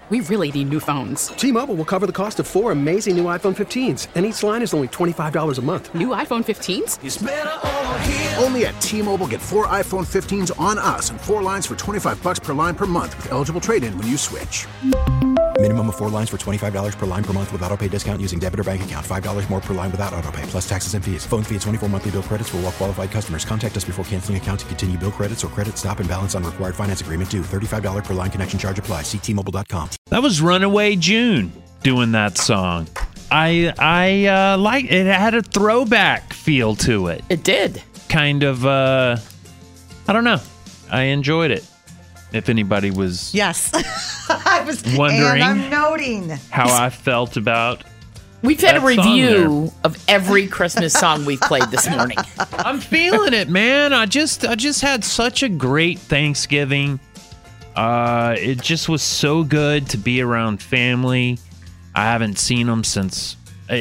We really need new phones. T-Mobile will cover the cost of 4 amazing new iPhone 15s, and each line is only $25 a month. New iPhone 15s? It's better over here. Only at T-Mobile, get 4 iPhone 15s on us and 4 lines for $25 per line per month with eligible trade-in when you switch. Minimum of 4 lines for $25 per line per month with autopay discount using debit or bank account. $5 more per line without autopay, plus taxes and fees. Phone fee at 24 monthly bill credits for well-qualified customers. Contact us before canceling account to continue bill credits or credit stop and balance on required finance agreement due. $35 per line connection charge applies. See T-Mobile.com. That was Runaway June doing that song. I like it. Had a throwback feel to it. It did. Kind of, I don't know. I enjoyed it. If anybody was yes, I was wondering, and I'm noting how I felt about. We've had a review of every Christmas song we've played this morning. I'm feeling it, man. I just had such a great Thanksgiving. It just was so good to be around family. I haven't seen them since.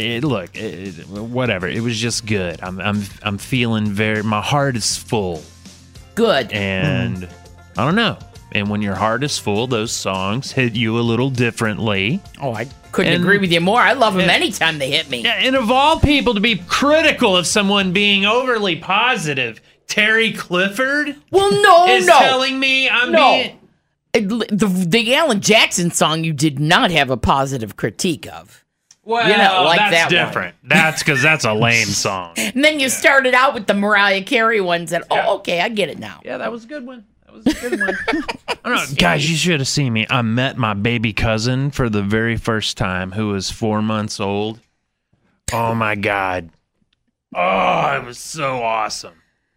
Whatever. It was just good. I'm feeling my heart is full. Good. And I don't know. And when your heart is full, those songs hit you a little differently. Oh, I couldn't agree with you more. I love them anytime they hit me. And of all people to be critical of someone being overly positive, Terry Clifford is telling me I'm being... The Alan Jackson song you did not have a positive critique of. Well, that's that different. That's because that's a lame song. And then you started out with the Mariah Carey ones that, okay, I get it now. Yeah, that was a good one. I don't know, guys, you should have seen me. I met my baby cousin for the very first time, who was 4 months old. Oh, my God. Oh, it was so awesome.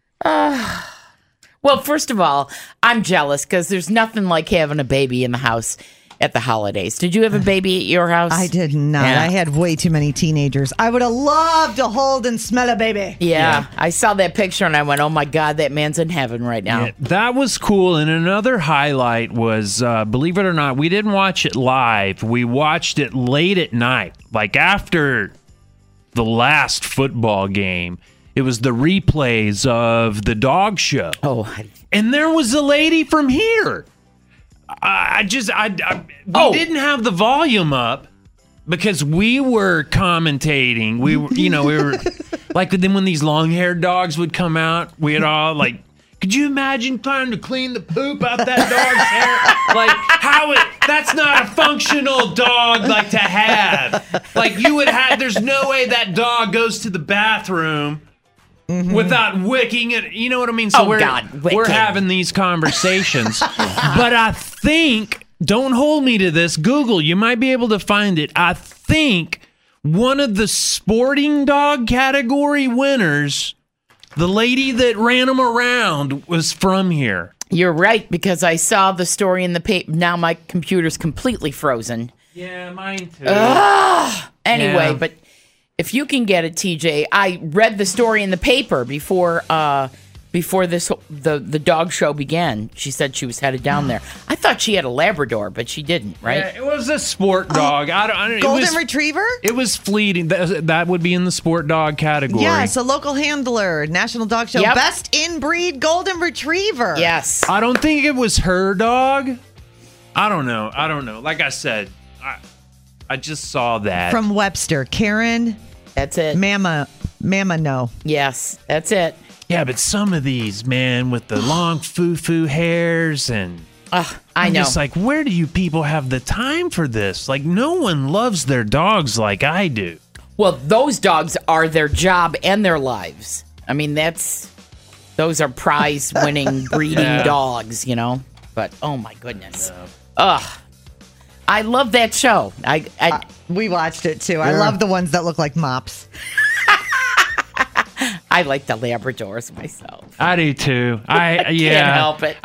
Well, first of all, I'm jealous because there's nothing like having a baby in the house at the holidays. Did you have a baby at your house? I did not. Yeah. I had way too many teenagers. I would have loved to hold and smell a baby. Yeah. I saw that picture and I went, oh my God, that man's in heaven right now. Yeah, that was cool. And another highlight was, believe it or not, we didn't watch it live. We watched it late at night, like after the last football game. It was the replays of the dog show. Oh. And there was a lady from here. We didn't have the volume up because we were commentating. We were like, then when these long-haired dogs would come out, we had all like, could you imagine trying to clean the poop out that dog's hair? Like, that's not a functional dog, like, to have. Like, there's no way that dog goes to the bathroom without wicking it. You know what I mean? So we're having these conversations. But I think, don't hold me to this, Google, you might be able to find it. I think one of the sporting dog category winners, the lady that ran them around, was from here. You're right, because I saw the story in the paper. Now my computer's completely frozen. Yeah, mine too. Anyway, but if you can get it, TJ, I read the story in the paper before the dog show began. She said she was headed down there. I thought she had a Labrador, but she didn't, right? Yeah, it was a sport dog. Golden Retriever? It was fleeting. That would be in the sport dog category. Yes, a local handler, National Dog Show, best in-breed Golden Retriever. Yes. I don't think it was her dog. I don't know. Like I said, I just saw that. From Webster. Karen. That's it. Mama, no. Yes, that's it. Yeah, but some of these, man, with the long foo-foo hairs and... I'm just like, where do you people have the time for this? Like, no one loves their dogs like I do. Well, those dogs are their job and their lives. I mean, those are prize-winning breeding dogs, you know? But, oh my goodness. I love that show. We watched it too. I love the ones that look like mops. I like the Labradors myself. I do too. I can't help it.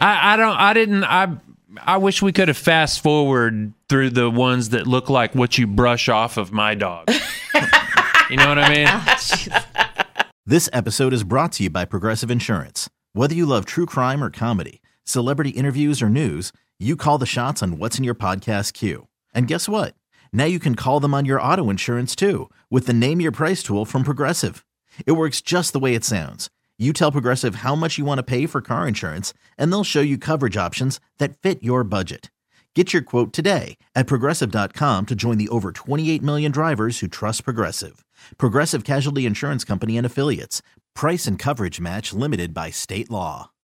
I wish we could have fast forward through the ones that look like what you brush off of my dog. You know what I mean? This episode is brought to you by Progressive Insurance. Whether you love true crime or comedy, celebrity interviews or news, you call the shots on what's in your podcast queue. And guess what? Now you can call them on your auto insurance too with the Name Your Price tool from Progressive. It works just the way it sounds. You tell Progressive how much you want to pay for car insurance, and they'll show you coverage options that fit your budget. Get your quote today at Progressive.com to join the over 28 million drivers who trust Progressive. Progressive Casualty Insurance Company and Affiliates. Price and coverage match limited by state law.